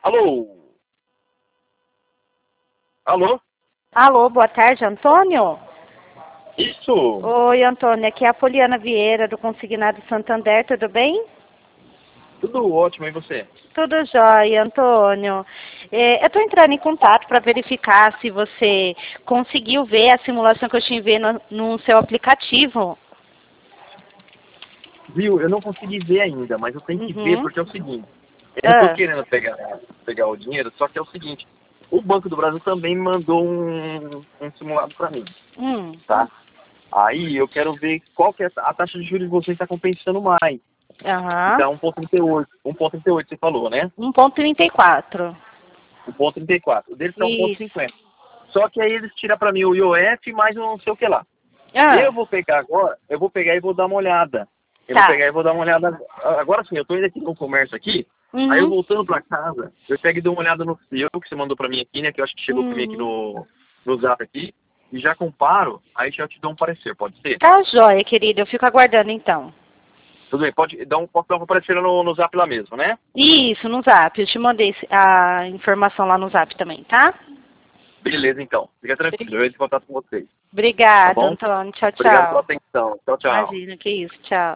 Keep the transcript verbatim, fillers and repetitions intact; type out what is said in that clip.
Alô? Alô? Alô, boa tarde, Antônio? Isso? Oi, Antônio, aqui é a Poliana Vieira, do Consignado Santander, tudo bem? Tudo ótimo, e você? Tudo jóia, Antônio. É, eu estou entrando em contato para verificar se você conseguiu ver a simulação que eu te enviei no, no seu aplicativo. Viu, eu não consegui ver ainda, mas eu tenho que ver Uhum. porque é o seguinte. Eu tô Ah, querendo pegar, pegar o dinheiro, só que é o seguinte. O Banco do Brasil também me mandou um, um simulado para mim, hum, tá? Aí eu quero ver qual que é a taxa de juros de vocês está compensando mais. aham. Então, um ponto trinta e oito. um ponto trinta e oito você falou, né? um ponto trinta e quatro. um ponto trinta e quatro. O deles tá um ponto Isso. cinquenta. Só que aí eles tiram para mim o I O F mais um não sei o que lá. Eu Ah, vou pegar agora, eu vou pegar e vou dar uma olhada. Eu vou tá. pegar e vou dar uma olhada. Agora sim, eu tô indo aqui no comércio aqui, aí eu Uhum. voltando pra casa, eu pego e dou uma olhada no seu que você mandou pra mim aqui, né? Que eu acho que chegou pra mim aqui Uhum. no, no zap aqui, e já comparo, aí já te dou um parecer, pode ser? Tá jóia, querido. Eu fico aguardando então. Tudo bem, pode dar um, pode dar um parecer no, no zap lá mesmo, né? Isso, no zap. Eu te mandei esse- a informação lá no zap também, tá? Beleza, então. Fica Bri- tranquilo, eu entro em contato com vocês. Tá Obrigada, bom? Antônio. Tchau, Obrigado pela tchau. atenção. Tchau, tchau. Imagina, que isso. Tchau.